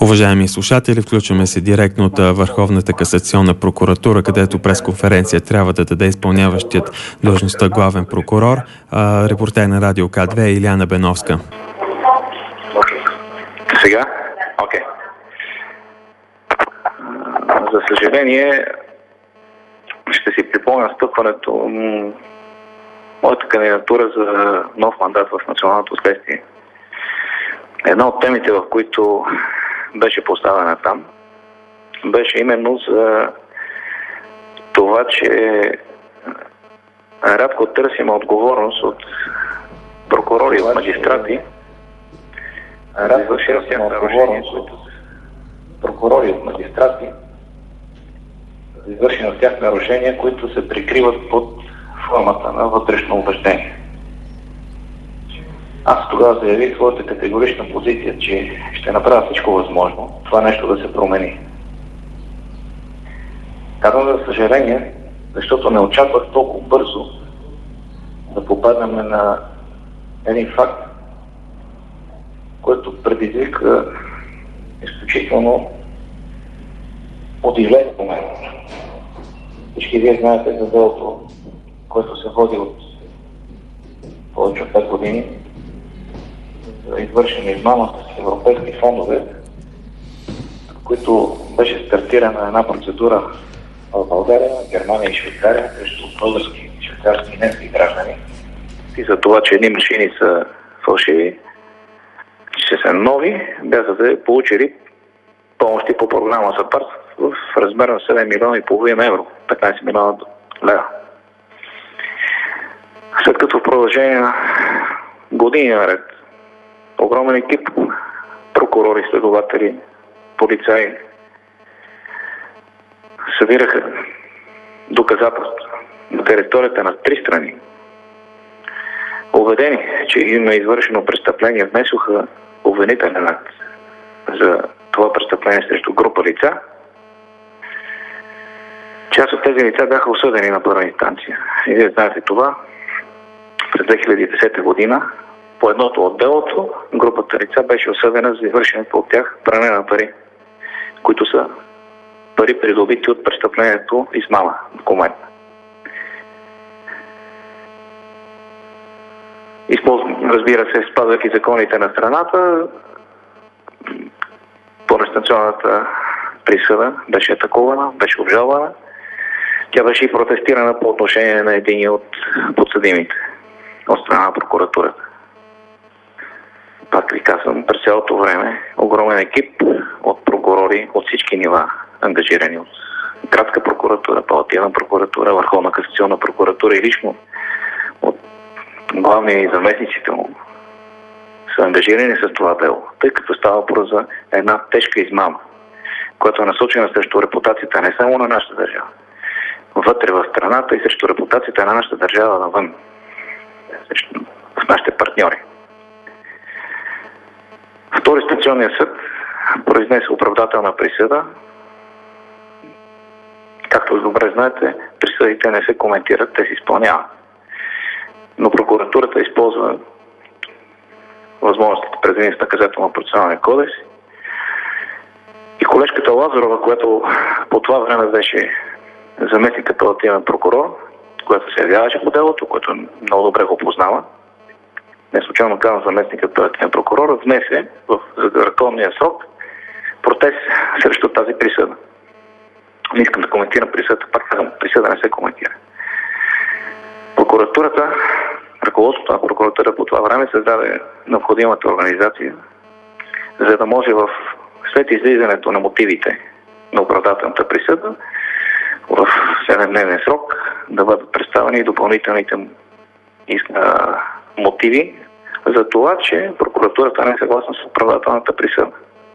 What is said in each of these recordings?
Уважаеми слушатели, включваме се директно от Върховната касационна прокуратура, където пресконференция трябва да даде изпълняващият длъжността главен прокурор, репортер на Радио К2 Илияна Беновска. Сега? Окей. За съжаление, ще си припомня стъпването моята кандидатура за нов мандат в Националното следствие. Една от темите, в които беше поставена там, беше именно за това, че рядко търсим отговорност от прокурори и магистрати за извършени от тях нарушения, които се прикриват под формата на вътрешно убеждение. Аз тогава заявих своята категорична позиция, че ще направя всичко възможно това нещо да се промени. Казвам за съжаление, защото не очаквах толкова бързо да попаднем на един факт, който предизвика изключително удивление в момента. Всички вие знаете за делото, което се води от повече от 5 години, за извършена измама с европейски фондове, които беше стартирана една процедура в България, Германия и Швейцария срещу български, швейцарски и немски граждани. И за това, че едни машини са фалшиви, че са нови, бяха да получили помощи по програма САПАРД в размер на 7 милиона и половина евро, 15 милиона лева. След като в продължение на години наред огромен екип прокурори, следователи, полицаи събираха доказателства на територията на 3 страни. Убедени, че им е извършено престъпление, внесоха обвинителен акт за това престъпление срещу група лица. Част от тези лица бяха осъдени на първа инстанция. И вие знаете това. През 2010 година по едното от делото групата лица беше осъдена за извършеното от тях пране на пари, които са пари придобити от престъплението измама документ. Разбира се, спазвайки законите на страната, първоинстанционната присъда беше атакувана, беше обжалвана. Тя беше и протестирана по отношение на един от подсъдимите от страна на прокуратурата. Пак ви казвам, през цялото време огромен екип от прокурори от всички нива, ангажирани от градска прокуратура, апелативна прокуратура, Върховна касационна прокуратура и лично от главни заместниците му са ангажирани с това дело, тъй като става въпрос за една тежка измама, която е насочена срещу репутацията не само на нашата държава, вътре в страната и срещу репутацията на нашата държава навън, в нашите партньори. Второинстанционният съд произнесе оправдателна присъда. Както добре знаете, присъдите не се коментират, те се изпълняват. Но прокуратурата използва възможностите, предвидени в наказателно-процесуалния кодекс. И колежката Лазарова, която по това време беше заместник апелативен прокурор, която се явяваше по делото, което много добре го познава, не случайно казвам заместник апелативен прокурор, внесе в законния срок протест срещу тази присъда. Не искам да коментирам присъдата, пак казвам, присъда не се коментира. Прокуратурата, ръководството на прокуратурата по това време създаде необходимата организация, за да може след излизането на мотивите на оправдателната присъда в 7-дневен срок да бъдат представени допълнителните мотиви за това, че прокуратурата не е съгласна с оправдателната присъда.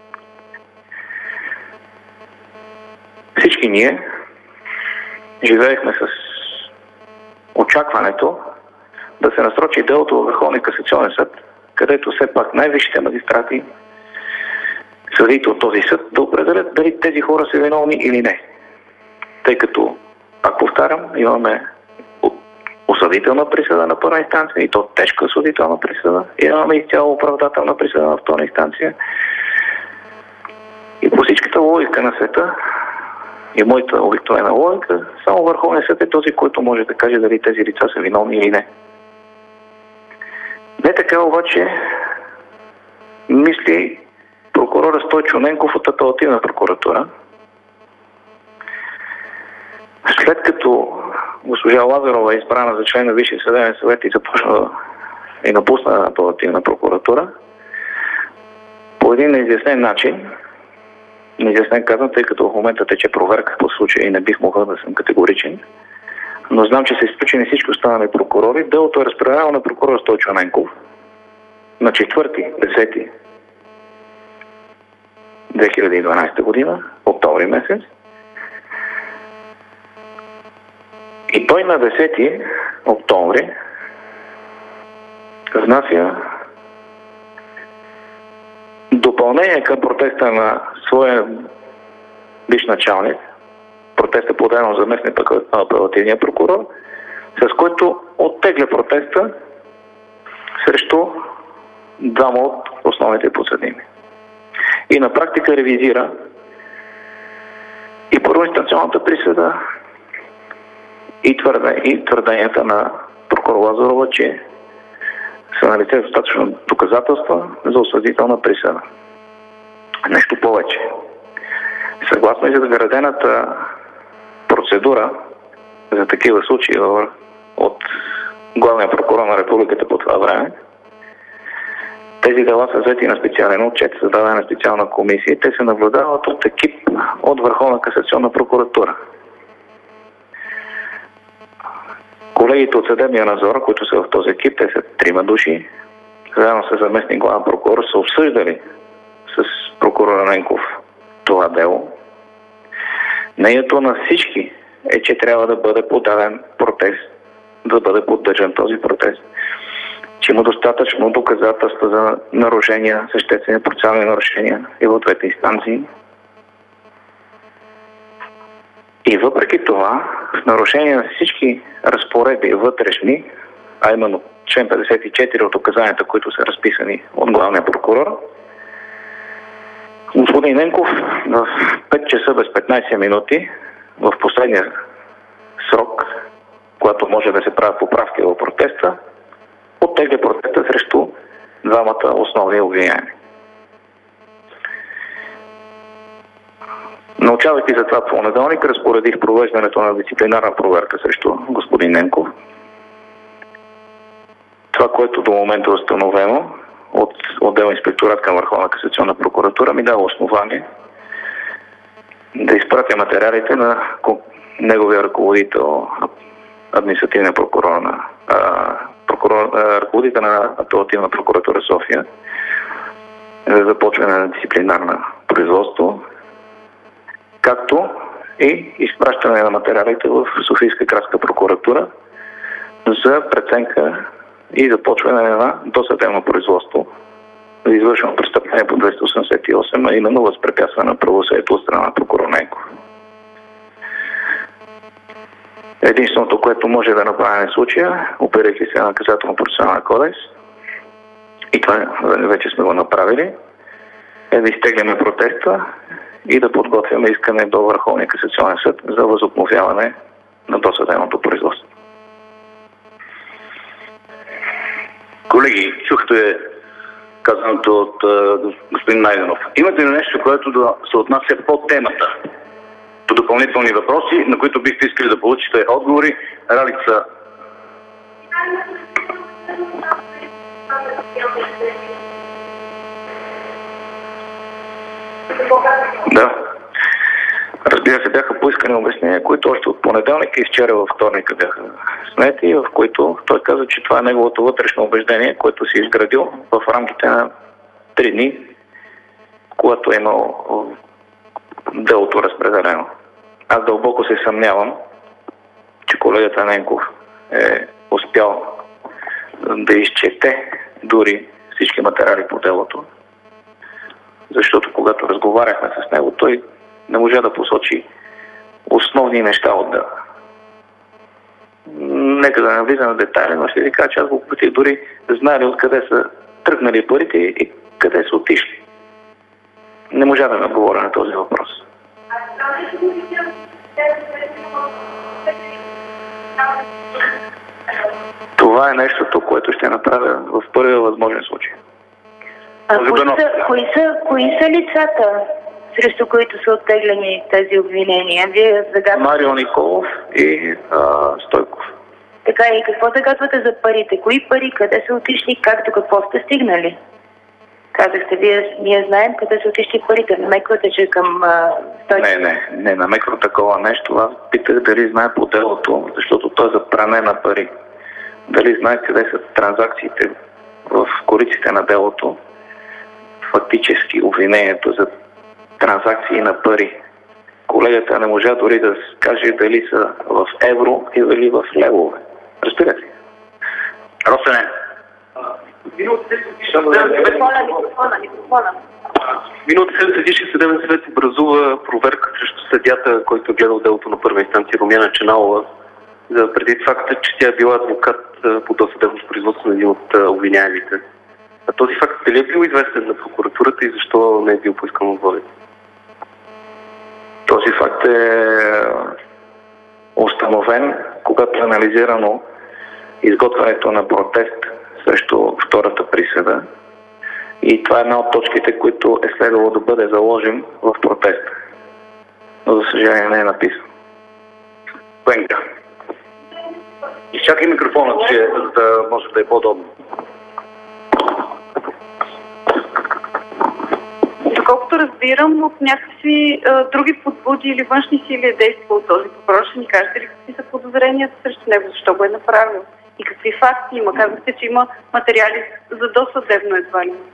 Всички ние живеехме с очакването да се насрочи делото във Върховния касационен съд, където все пак най-висшите магистрати, съдиите от този съд, да определят дали тези хора са виновни или не. Тъй като, пак повтарям, имаме осъдителна присъда на първа инстанция и то тежка осъдителна присъда. И имаме изцяло оправдателна присъда на втора инстанция. чиста логика на света и моята обикновена логика, само Върховният съд е този, който може да каже дали тези лица са виновни или не. Не така обаче мисли прокурора Стойчо Ненков от Апелативна прокуратура. След като госпожа Лазарова е избрана за член на Висшия съдебен съвет и започна и напусна Апелативна прокуратура, по един неизяснен начин, неизяснен казвам, тъй като в момента тече проверка по случая и не бих могъл да съм категоричен, но знам, че са изключени всички останали прокурори. Делото е разпределено на прокурор Стойчо Ненков на 4.10.2012 година, октомври месец. И той на 10 октомври внася допълнение към протеста на своя бивш началник, протеста подаден от заместник апелативния прокурор, с който оттегля протеста срещу двама от основните подсъдими. И на практика ревизира и първоинстанционната присъда, и твърденията на прокурор Лазарова, че са налице достатъчно доказателства за осъдителна присъда. Нещо повече. Съгласно изградената процедура за такива случаи от главния прокурор на републиката по това време, тези дела са взети на специален отчет, създадена на специална комисия. Те се наблюдават от екип от Върховна касационна прокуратура. Колегите от съдебния надзор, които са в този екип, те са 3 души, заедно с заместник главен прокурор, са обсъждали с прокурора Ненков това дело. Мнението на всички е, че трябва да бъде подаден протест, да бъде поддържан този протест, че има достатъчно доказателства за нарушения, съществени процесуални нарушения и в двете инстанции. И въпреки това, в нарушение на всички разпоредби вътрешни, а именно член 54 от указанията, които са разписани от главния прокурор, господин Ненков в 5 часа без 15 минути, в последния срок, когато може да се правят поправки в протеста, оттегля протеста срещу двамата основни обвиняеми. Научавайки за това в понеделник, разпоредих провеждането на дисциплинарна проверка срещу господин Ненков. Това, което до момента е установено от отдел инспекторат към Върховна касационна прокуратура, ми дава основание да изпратя материалите на неговия ръководител, административния прокурор ръководител на Апелативна прокуратура София, за започване на дисциплинарно производство, както и изпращане на материалите в Софийска градска прокуратура за преценка и започване на досъдебно производство за извършено престъпление по 288, а именно възпрепятстване на правосъдието от страна на прокурор Ненков. Единственото, което може да направим в случая, опирайки се на наказателно-процесуален кодекс, и това вече сме го направили, е да изтегляме протеста и да подготвяме искане до Върховния касационен съд за възобновяване на досъдебното производство. Колеги, чухте казаното от господин Найденов. Имате ли нещо, което да се отнася по темата? По допълнителни въпроси, на които бихте искали да получите отговори? Ралица. Да. Разбира се, бяха поискани обяснения, които още от понеделника и вчера във вторника бяха снети, в които той каза, че това е неговото вътрешно убеждение, което си изградил в рамките на 3 дни, когато е имал делото разпределено. Аз дълбоко се съмнявам, че колегата Ненков е успял да изчете дори всички материали по делото, защото когато разговаряхме с него, той не можа да посочи основни неща от дела. Нека да не влиза на детайли, но ще ви кажа, че аз го попитах дори знали откъде са тръгнали парите и къде са отишли. не можа да ми отговоря на този въпрос. Това е нещото, което ще направя в първия възможен случай. Кои са лицата, срещу които са оттеглени тези обвинения? Вие загадвате... Марио Николов и Стойков. Така, и какво загадвате за парите? Кои пари, къде са отишли, как, до какво сте стигнали? Казахте, ние знаем къде са отишли парите. Намеквате, че към Стойков... Не намеквам такова нещо. Аз питах дали знае по делото, защото той е за пране на пари. Дали знае къде са транзакциите в кориците на делото. Фактически обвинението за транзакции на пари. Колегата не можа дори да каже дали са в евро или в левове. Разбирате ли? Росене. Миналата седмица Висшия съдебен съвет образува проверка срещу съдията, който е гледал делото на първа инстанция Румяна Ченалова, за предвид факта, че тя е била адвокат по досъдебно производство на един от обвиняемите. А този факт дали е бил известен на прокуратурата и защо не е бил поискан отводен? Този факт е установен, когато е анализирано изготвянето на протест срещу втората присъда. И това е една от точките, които е следвало да бъде заложен в протеста. Но за съжаление не е написано. Пенка. Изчакай микрофона, за да може да е по-удобно. Доколкото разбирам, от някакви други подбуди или външни сили е действал този прокурор. Ще ни кажете ли какви са подозренията срещу него, защо го е направил? И какви факти има? Казахте, че има материали за досъдебно едва ли?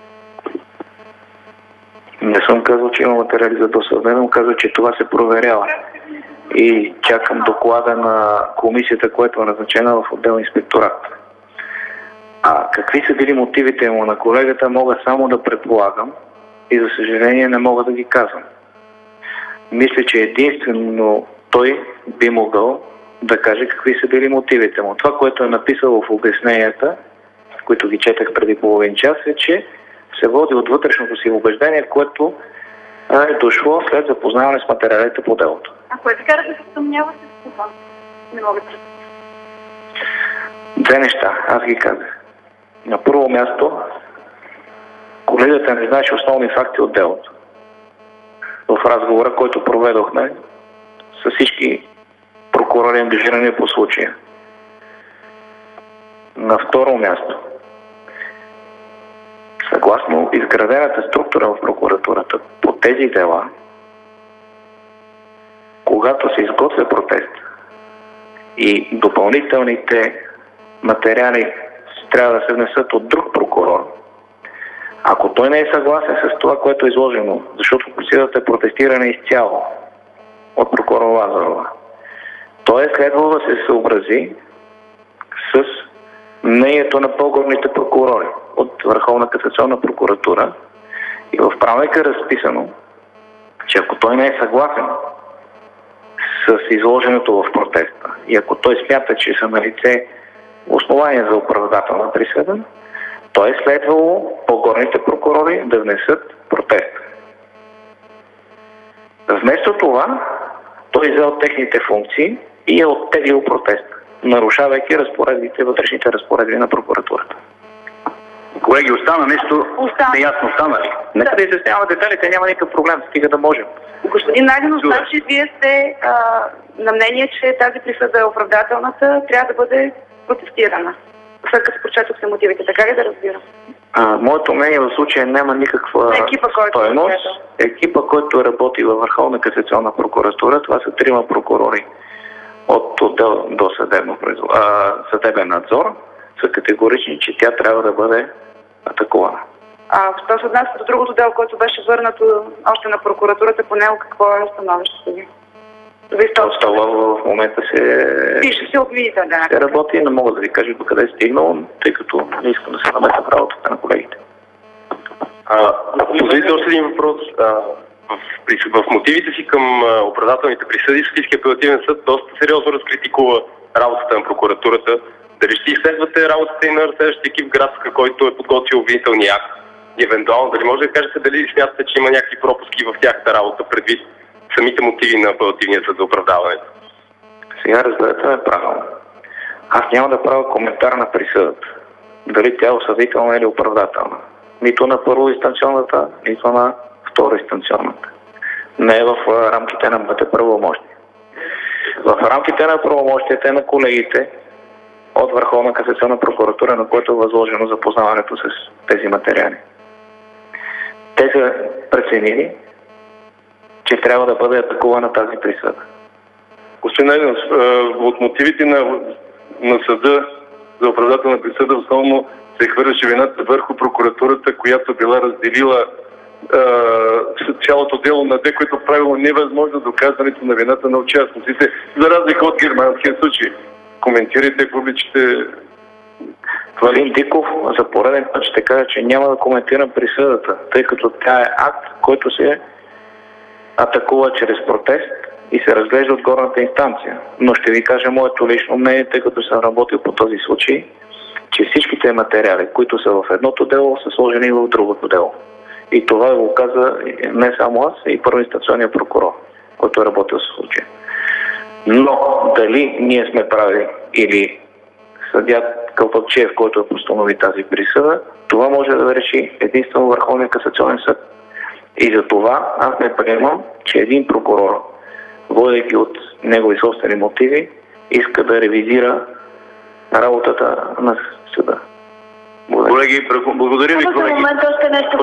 Не съм казал, че има материали за досъдебно, казал, че това се проверява. И чакам доклада на комисията, която е назначена в отдел инспекторат. А какви са били мотивите му на колегата, мога само да предполагам и за съжаление не мога да ги казвам. Мисля, че единствено той би могъл да каже какви са били мотивите му. Това, което е написал в обясненията, които ги четах преди половин час, е, че се води от вътрешното си убеждение, което е дошло след запознаване с материалите по делото. А кое ви кара да се съмнявате с това? Не мога да... Две неща, аз ги казах. На първо място, колегата не знаеше основни факти от делото. В разговора, който проведохме с всички прокурори, ангажирани по случая. На второ място, съгласно изградената структура в прокуратурата по тези дела, когато се изготвя протест и допълнителните материали трябва да се внесат от друг прокурор, ако той не е съгласен с това, което е изложено, защото присъдата е протестирана изцяло от прокурор Лазарова, той е следвало да се съобрази с мнението на по-горните прокурори от Върховна касационна прокуратура и в правилника е разписано, че ако той не е съгласен с изложеното в протеста и ако той смята, че са налице основания за оправдателна присъда, той е следвало по-горните прокурори да внесат протест. Вместо това, той взел техните функции и е оттеглил протест, нарушавайки вътрешните разпоредби на прокуратурата. Колеги, остана нещо неясно. Остана ли? Нека да изясняваме деталите, няма никакъв проблем, стига да можем. Господин Найденов, значи вие сте на мнение, че тази присъда е оправдателната, трябва да бъде протестирана. След като прочетохте мотивите, така ли да разбирам? Моето мнение в случая няма никаква стойност. Екипа, който работи във Върховна касационна прокуратура, това са 3 прокурори от отдел до съдебен надзор, са категорични, че тя трябва да бъде атакувана. Що се отнася до другото дело, което беше върнато още на прокуратурата, по него какво е становището ви? Това в момента се обвините, да. Се работи и не мога да ви кажа до къде е стигнал, тъй като не искам да се намеся в работата на колегите. Позволите още един въпрос. В мотивите си към оправдателните присъди Софийския апелативен съд доста сериозно разкритикува работата на прокуратурата. Дали ще изследвате работата и на разследващия екип Градска, който е подготвил обвинителния акт? евентуално, дали може да кажете дали смятате, че има някакви пропуски в тяхната работа предвид самите мотиви на апелативния съд за оправдаването? Сега разберете ме правилно. Аз няма да правя коментар на присъдата. Дали тя е осъдителна или оправдателна. Нито на първоинстанционната, нито на второинстанционната. Не е в рамките на моите правомощия. В рамките на правомощията на колегите от Върховна касационна прокуратура, на което е възложено запознаването с тези материали. Те са преценили, че трябва да бъде атакувана тази присъда. Господин Найденов, от мотивите на съда за оправдателна присъда основно се хвърляше вината върху прокуратурата, която била разделила цялото дело на две, което правило невъзможно доказването на вината на участниците, за разлика от германския случай. Коментирайте, ако обичате. Валин Диков за пореден път ще кажа, че няма да коментирам присъдата, тъй като тя е акт, който се атакува чрез протест и се разглежда от горната инстанция. Но ще ви кажа моето лично мнение, тъй като съм работил по този случай, че всичките материали, които са в едното дело, са сложени в другото дело. И това го каза не само аз, и първоинстанционният прокурор, който е работил с случая. Но дали ние сме прави или съдия Калпакчиев, който постанови тази присъда, това може да реши единствено Върховния касационен съд. И за това аз не приемам, че един прокурор, водейки от негови собствени мотиви, иска да ревизира работата на съда. Колеги, благодаря ви, колеги. В момента още нещо.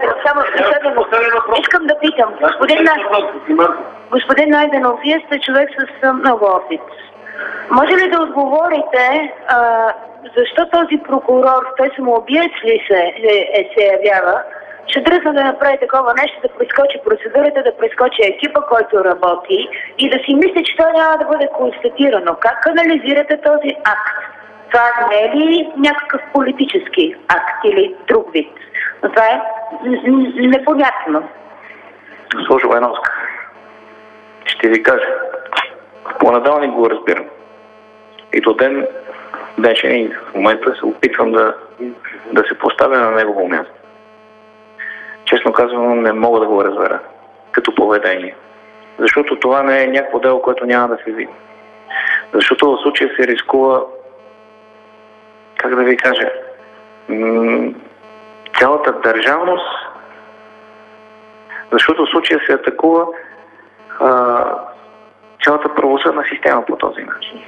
Искам да питам. Господин Найденов, вие сте човек с много опит. Може ли да отговорите защо този прокурор, той самоубиец ли се явява, ще дръзна да направи такова нещо, да прескочи процедурата, да прескочи екипа, който работи и да си мисли, че това няма да бъде констатирано. Как анализирате този акт? Това не е ли някакъв политически акт или друг вид? Но това е непонятно. Госпожо Войновска, ще ви кажа. В понеделник го разбирам. И до ден днешен и в момента се опитвам да се поставя на негово място. Честно казвам, не мога да го разбера като поведение. Защото това не е някакво дело, което няма да се види. Защото в случая се рискува, как да ви кажа, цялата държавност, защото в случая се атакува цялата правосъдна система по този начин.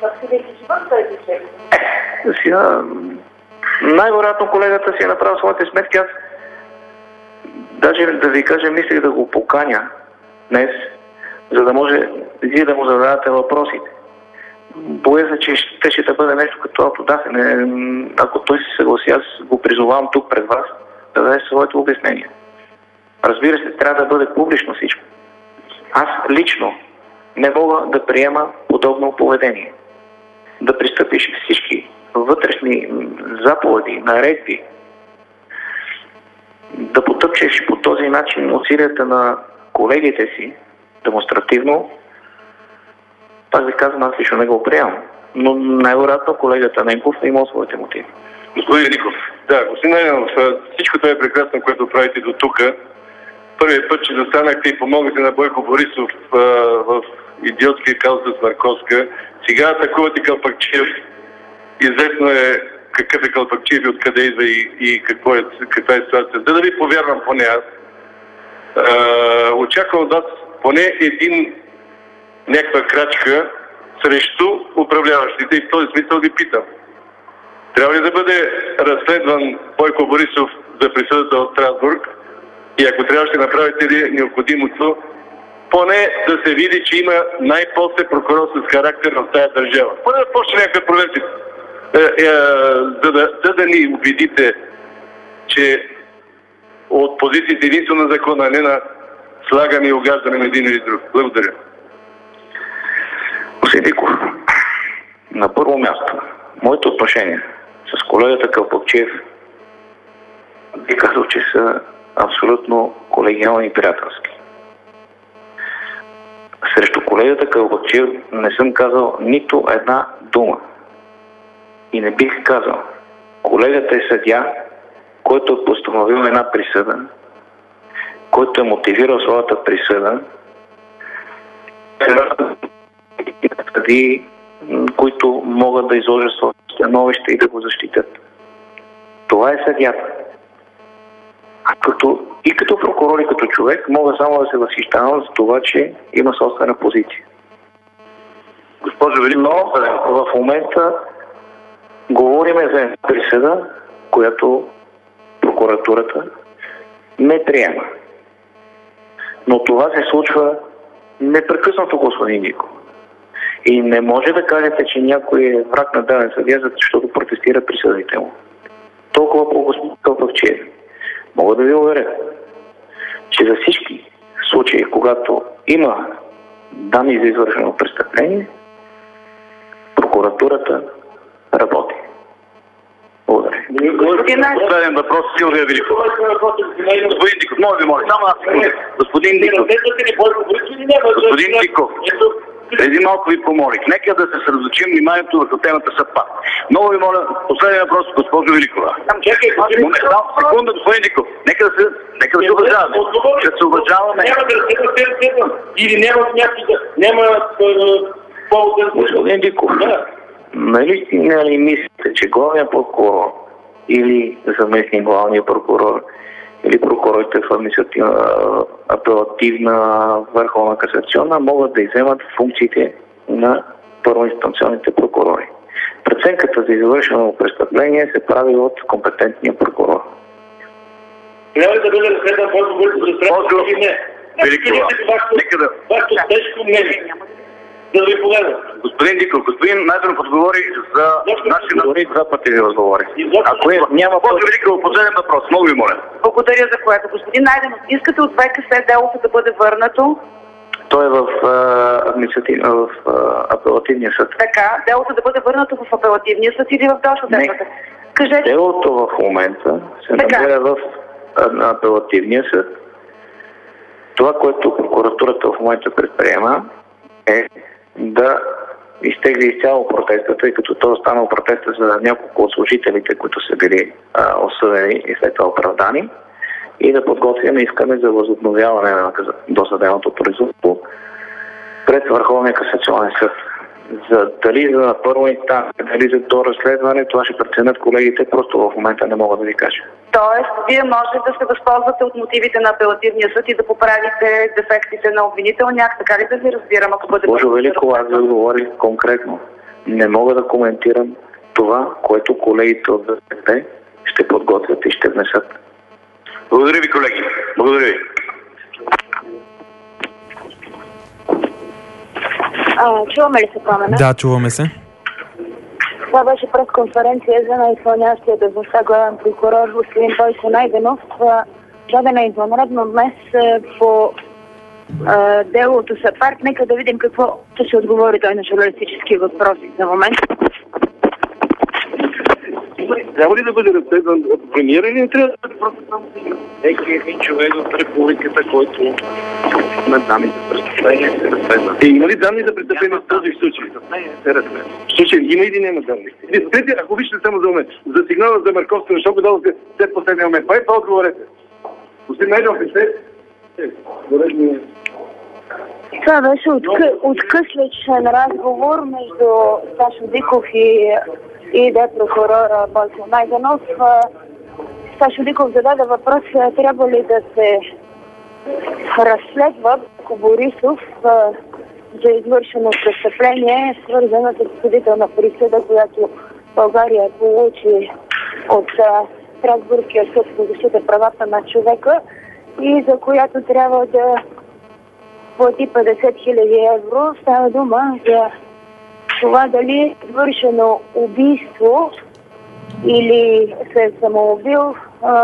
Сега, най-вероятно колегата си е направил своите сметки. Аз даже да ви кажа, мислех да го поканя днес, за да може вие да му зададете въпросите. Боя се, че ще да бъде нещо като автодафене. Ако той се съгласи, аз го призовавам тук пред вас да даде своето обяснение. Разбира се, трябва да бъде публично всичко. Аз лично не мога да приема подобно поведение. Да пристъпиш всички вътрешни заповеди, наредби, да потъпчеш по този начин усилията на колегите си, демонстративно, пак ви казвам, аз лично не го приемам. Но най-вероятно колегата Ненков е имал своите мотиви. Господин Ников, да, господин Найденов, всичко това е прекрасно, което правите до тук. Първият път, че застанахте и помогнете на Бойко Борисов в идиотския казус с Марковска. Сега атакувате Калпакчиев. Известно е какъв е Калпакчиев и откъде идва и каква е ситуация. За да ви повярвам поне аз, очаквам от вас поне някаква крачка срещу управляващите и в този смисъл ви питам. Трябва ли да бъде разследван Бойко Борисов за присъдата от Страсбург и ако трябва ще направите ли необходимото, поне да се види, че има най-после прокурор с характер в тази държава. Поне да почне някаква проверка, за да ни убедите, че от позициите единствено на закона, а не на слагане и огаждане на един или друг. Благодаря. Господин Диков, на първо място, моето отношение с колегата Калпакчиев би казал, че са абсолютно колегиални и приятелски. Срещу колегата Калпакчиев не съм казал нито една дума. И не бих казал. Колегата е съдия който е постановил една присъда, който е мотивирал своята присъда, съдии, които могат да изложат своето становище и да го защитят. Това е съдията. И като прокурор, и като човек, мога само да се възхищавам за това, че има собствена позиция. Госпожо Великова, но в момента говориме за една присъда, която прокуратурата не приема. Но това се случва непрекъснато, господин Ников. И не може да кажете, че някой е враг на даден съдия, защото протестира присъдите му. Толкова по-господин Кълпакчиев. Мога да ви уверя, че за всички случаи, когато има данни за извършено престъпление, прокуратурата работи. Благодаря. Последен въпрос, Силвия Великова. Господин Диков, моля ви, моля. Господин Диков. Господин Диков. Преди малко ви помолих. Нека да се съсредоточим вниманието върху темата съдба. Много ви моля, последен въпрос, госпожо Великова. Секунда, господин Диков. Нека да се уважаваме. Ще се уважаваме. Или няма повод да... Господин Диков, нали мислите, че главният прокурор или заместник главния прокурор или прокурорите в административна, апелативна, върховна касационна могат да изземат функциите на първоинстанционните прокурори? Преценката за извършено престъпление се прави от компетентния прокурор. Трябва ли да бъде разследван Бойко Борисов за средства или не? Великова, нека да... Вашето тежко мнение. Да ви погледам. Господин Диков, господин Найденов отговори за нашия... Дори два пъти ви отговори. Ако няма... Госпожо Великова, последен въпрос, много ви моля. Благодаря за което. Господин Найденов, искате от ВКС делото да бъде върнато? Той е в апелативния съд. Така, делото да бъде върнато в апелативния съд или в досъдебната? Кажете. Делото в момента се намира в апелативния съд. Това, което прокуратурата в момента предприема, е да изтегли изцяло протеста, тъй като то останал протеста за няколко от служителите, които са били осъдени и след това оправдани, и да подготвяме искане за възобновяване на досъдебното производство пред Върховния касационен съд. Дали за първа инстанция, дали за до разследване, това ще преценят колегите, просто в момента не мога да ви кажа. Тоест, вие можете да се възползвате от мотивите на апелативния съд и да поправите дефектите на обвинителния акт, така ли да ви разбирам, ако бъде... Боже Велико, аз ви говорих конкретно. Не мога да коментирам това, което колегите от ВКС ще подготвят и ще внесат. Благодаря ви, колеги. Благодаря ви. Чуваме ли се, Пламена? Да, чуваме се. Това беше пресконференция за изпълняващия длъжността главен прокурор господин Бойко Найденов. Дадена извънредно днес по делото САПАРД. Нека да видим какво ще отговори той на журналистически въпроси за момент. Трябва ли да бъде разследван от премиера или не трябва да бъде просто само Всеки един човек от републиката, който има данни за престъпление, се разследва. Има ли данни за престъпление в този случай? Се разследва. В случай има или няма данни? Спрете, ако вижте само за момент. За сигнала за Марковска, защо го дадохте след последния момент? Това отговорете. Господин Найденов, Това беше откъсличен разговор между Сташо Диков и прокурора Бойко Найденов. Сташо Диков зададе въпрос, трябва ли да се разследва Бойко Борисов за извършено престъпление, свързано с осъдителна присъда, която България получи от Страсбургския съд за защита правата на човека и за която трябва да плати 50 000 евро. Става дума за това дали е извършено убийство или се е самоубил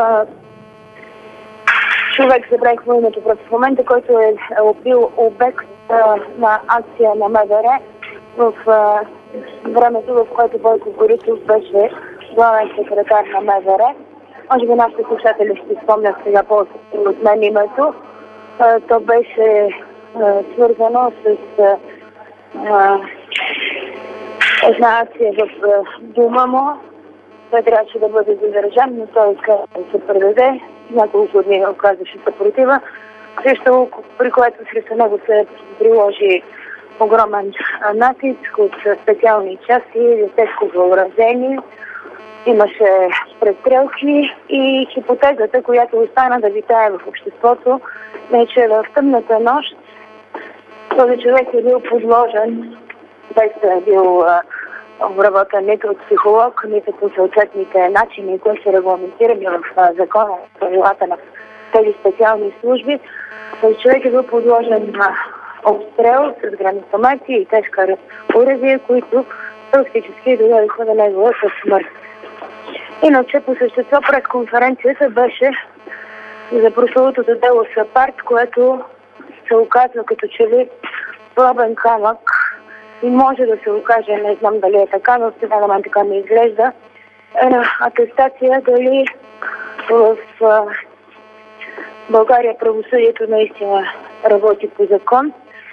човек, забравих името в момента, който е бил обект на акция на МВР в времето, в което Бойко Борисов беше главен секретар на МВР. Може би нашите слушатели ще спомнят сега от мен името. То беше свързано с една акция в дома му Той трябваше да бъде задържан, но той иска да се предаде. Няколко дни оказваше съпротива, при което срещу него се приложи огромен натиск от специални части, детско въоръжение. Имаше престрелки и хипотезата, която остана да витае в обществото, е, че в тъмната нощ този човек е бил подложен, без да е бил обработен нито от психолог, нито по съответните начини, които са регламентирани в закона, правилата на тези специални служби. Този човек е бил подложен на обстрел с гранатомети и тежка оръжие, които практически доведоха до неговата смърт. Иначе по същество пресконференцията беше за прословутото дело Сапард, което се оказва като че ли пробен камък и може да се окаже, не знам дали е така, но сега на мен така ми изглежда, атестация дали в България правосъдието наистина работи по закон.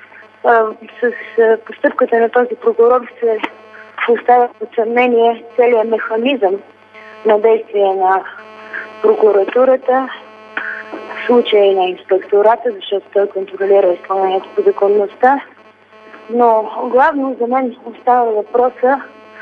С постъпката на този прокурор се поставя под съмнение целият механизъм на действие на прокуратурата, в случая на инспектората, защото той контролира изпълнението по законността. Но главно за мен остава въпроса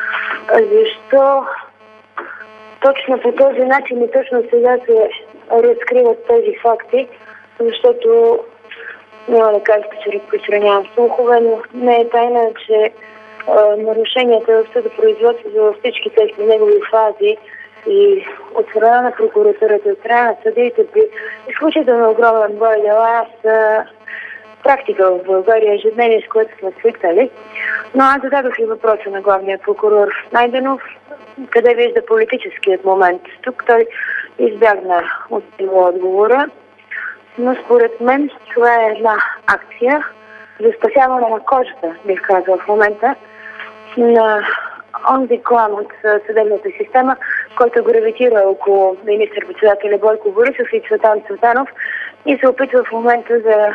защо точно по този начин и точно сега се разкриват тези факти, защото няма да кажете, че разпространявам слухове, но не е тайна, че нарушенията в съдопроизводството във всички тези негови фази и от страна на прокуратурата, от страна на съдиите при изключително огромен брой дела са практика в България, ежедневие, с което сме свикнали. Но аз зададох и въпроса на главния прокурор Найденов, къде вижда политическият момент. Тук той избягна от него отговора, но според мен това е една акция за спасяване на кожата, бих казал в момента, на онзи клан от съдебната система, който гравитира около министър-председателя Бойко Борисов и Цветан Цветанов и се опитва в момента да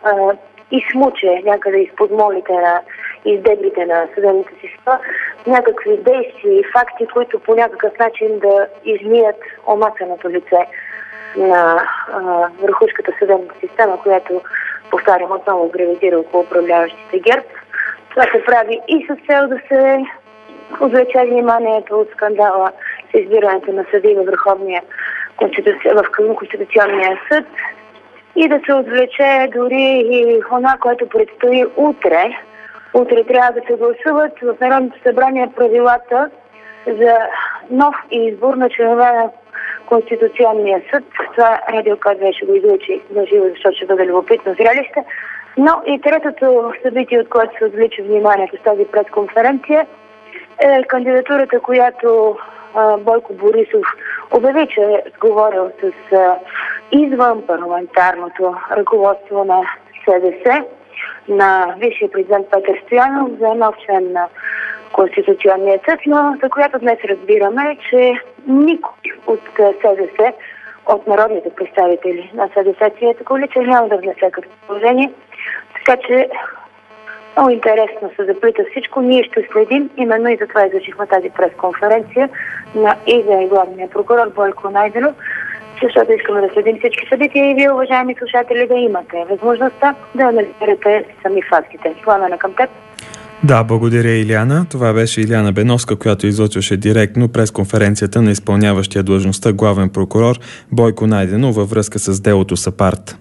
измуче някъде изпод молите на издебрите на съдебната система някакви действия и факти, които по някакъв начин да измият омацаното лице на върхушката съдебна система, която, повтарям, отново гравитира около управляващите ГЕРБ. Това се прави и с цел да се отвлече вниманието от скандала с избирането на съдии в Конституционния съд и да се отвлече дори и това, което предстои утре. Утре трябва да се гласуват в Народното събрание правилата за нов избор на членове на Конституционния съд. Това Радио К2 ще го излучи на живо, защото ще бъде любопитно зрелище. Но и третото събитие, от което се отвлича вниманието с тази пресконференция, е кандидатурата, която Бойко Борисов обяви, че е говорил с извън парламентарното ръководство на СДС, на бившия президент Петър Стоянов за нов член на Конституционния съд, но за която днес разбираме, че никой от СДС, от народните представители на СДС, Цвета Коалиция няма да внесе като положение. Така че много интересно се заплита всичко. Ние ще следим, именно и затова излъчихме тази пресконференция на и главния прокурор Бойко Найденов, защото искаме да следим всички събития и вие, уважаеми слушатели, да имате възможността да анализирате сами фактите. Пламена към теб. Да, благодаря, Илияна. Това беше Илияна Беновска, която излъчваше директно пресконференцията на изпълняващия длъжността главен прокурор Бойко Найденов във връзка с делото Сапард.